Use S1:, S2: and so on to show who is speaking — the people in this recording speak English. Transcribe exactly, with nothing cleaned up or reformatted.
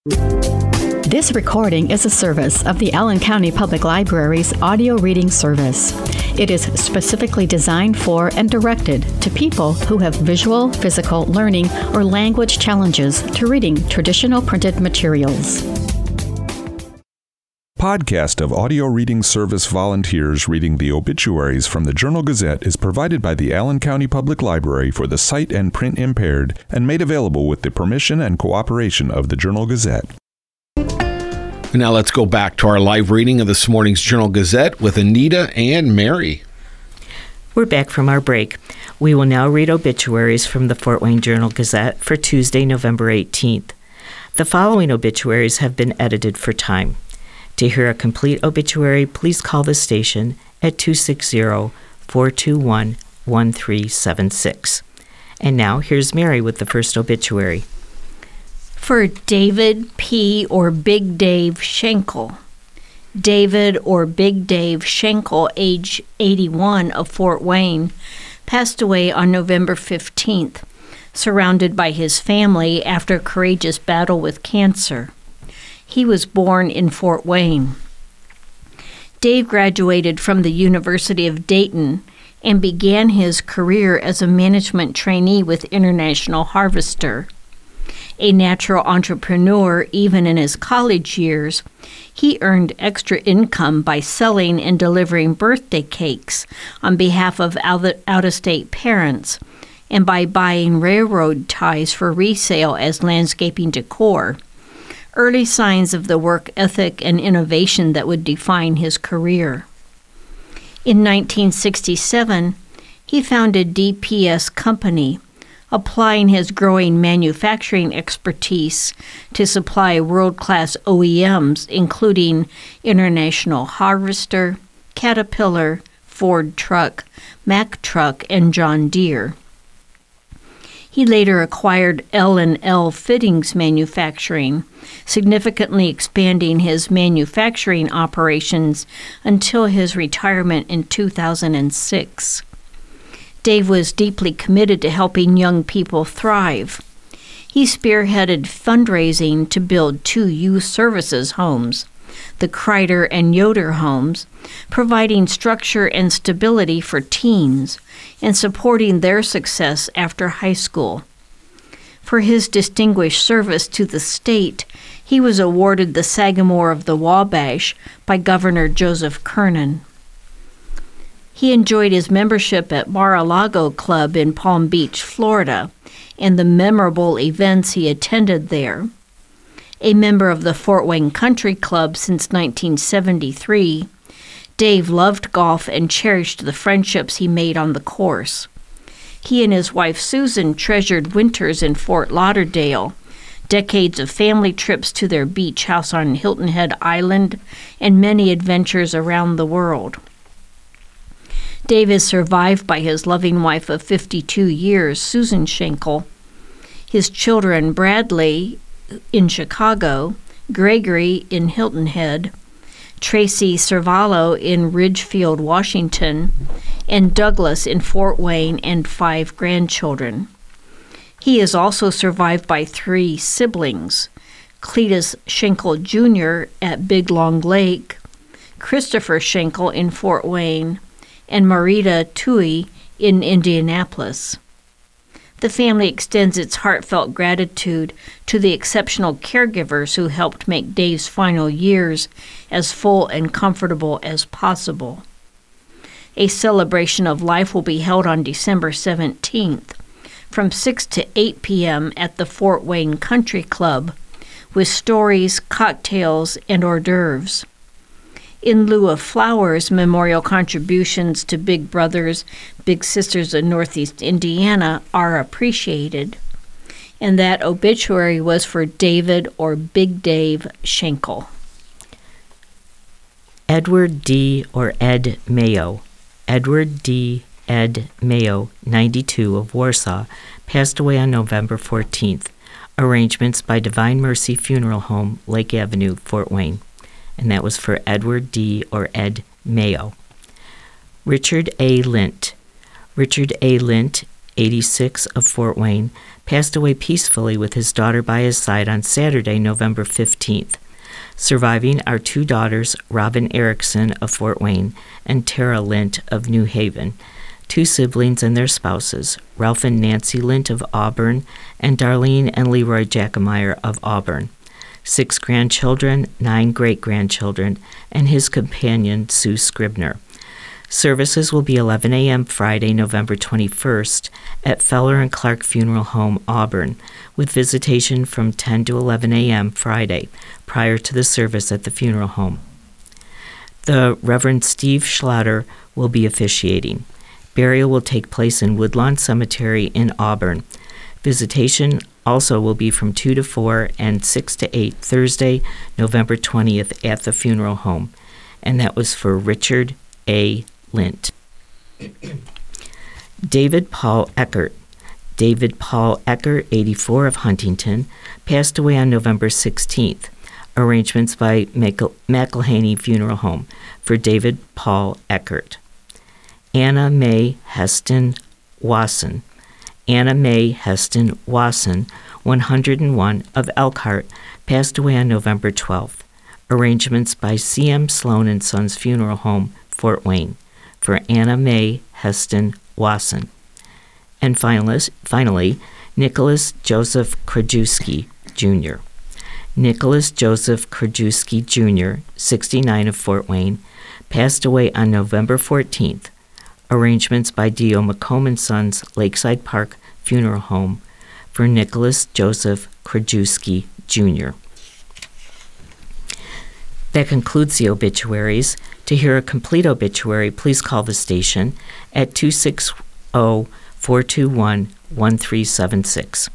S1: This recording is a service of the Allen County Public Library's audio reading service. It is specifically designed for and directed to people who have visual, physical, learning, or language challenges to reading traditional printed materials.
S2: Podcast of audio reading service volunteers reading the obituaries from the Journal-Gazette is provided by the Allen County Public Library for the sight and print impaired and made available with the permission and cooperation of the Journal-Gazette.
S3: Now let's go back to our live reading of this morning's Journal-Gazette with Anita and Mary.
S4: We're back from our break. We will now read obituaries from the Fort Wayne Journal-Gazette for Tuesday, November eighteenth. The following obituaries have been edited for time. To hear a complete obituary, please call the station at two six zero, four two one, one three seven six. And now, here's Mary with the first obituary.
S5: For David P. or Big Dave Schenkel. David or Big Dave Schenkel, age eighty-one, of Fort Wayne, passed away on November fifteenth, surrounded by his family after a courageous battle with cancer. He was born in Fort Wayne. Dave graduated from the University of Dayton and began his career as a management trainee with International Harvester. A natural entrepreneur even in his college years, he earned extra income by selling and delivering birthday cakes on behalf of out-of-state parents and by buying railroad ties for resale as landscaping decor. Early signs of the work ethic and innovation that would define his career. In nineteen sixty-seven, he founded D P S Company, applying his growing manufacturing expertise to supply world-class O E Ms, including International Harvester, Caterpillar, Ford Truck, Mack Truck, and John Deere. He later acquired L and L Fittings Manufacturing, significantly expanding his manufacturing operations until his retirement in two thousand six. Dave was deeply committed to helping young people thrive. He spearheaded fundraising to build two youth services homes, the Kreider and Yoder homes, providing structure and stability for teens and supporting their success after high school. For his distinguished service to the state, he was awarded the Sagamore of the Wabash by Governor Joseph Kernan. He enjoyed his membership at Mar-a-Lago Club in Palm Beach, Florida, and the memorable events he attended there. A member of the Fort Wayne Country Club since nineteen seventy-three, Dave loved golf and cherished the friendships he made on the course. He and his wife Susan treasured winters in Fort Lauderdale, decades of family trips to their beach house on Hilton Head Island, and many adventures around the world. Dave is survived by his loving wife of fifty-two years, Susan Schenkel, his children Bradley in Chicago, Gregory in Hilton Head, Tracy Cervallo in Ridgefield, Washington, and Douglas in Fort Wayne, and five grandchildren. He is also survived by three siblings, Cletus Schenkel Junior at Big Long Lake, Christopher Schenkel in Fort Wayne, and Marita Tui in Indianapolis. The family extends its heartfelt gratitude to the exceptional caregivers who helped make Dave's final years as full and comfortable as possible. A celebration of life will be held on December seventeenth from six to eight p.m. at the Fort Wayne Country Club with stories, cocktails, and hors d'oeuvres. In lieu of flowers, memorial contributions to Big Brothers, Big Sisters of Northeast Indiana are appreciated. And that obituary was for David or Big Dave Schenkel.
S4: Edward D. or Ed Mayo. Edward D. Ed Mayo, ninety-two, of Warsaw, passed away on November fourteenth. Arrangements by Divine Mercy Funeral Home, Lake Avenue, Fort Wayne. And that was for Edward D. or Ed Mayo. Richard A. Lint. Richard A. Lint, eighty-six, of Fort Wayne, passed away peacefully with his daughter by his side on Saturday, November fifteenth. Surviving are two daughters, Robin Erickson of Fort Wayne and Tara Lint of New Haven, two siblings and their spouses, Ralph and Nancy Lint of Auburn and Darlene and Leroy Jackemeyer of Auburn, six grandchildren, nine great-grandchildren, and his companion, Sue Scribner. Services will be eleven a.m. Friday, November twenty-first at Feller and Clark Funeral Home, Auburn, with visitation from ten to eleven a.m. Friday, prior to the service at the funeral home. The Reverend Steve Schlatter will be officiating. Burial will take place in Woodlawn Cemetery in Auburn. Visitation also will be from two to four and six to eight Thursday, November twentieth at the funeral home. And that was for Richard A. Lint. David Paul Eckert. David Paul Eckert, eighty-four, of Huntington, passed away on November sixteenth. Arrangements by McElhaney Funeral Home for David Paul Eckert. Anna Mae Heston Wasson. Anna Mae Heston Wasson, one hundred one, of Elkhart, passed away on November twelfth. Arrangements by C M Sloan and Sons Funeral Home, Fort Wayne, for Anna Mae Heston Wasson. And finally, finally Nicholas Joseph Krajewski, Junior Nicholas Joseph Krajewski, Junior, sixty-nine, of Fort Wayne, passed away on November fourteenth. Arrangements by D O McComb and Sons, Lakeside Park Funeral Home, for Nicholas Joseph Krajewski, Junior That concludes the obituaries. To hear a complete obituary, please call the station at two six zero, four two one, one three seven six.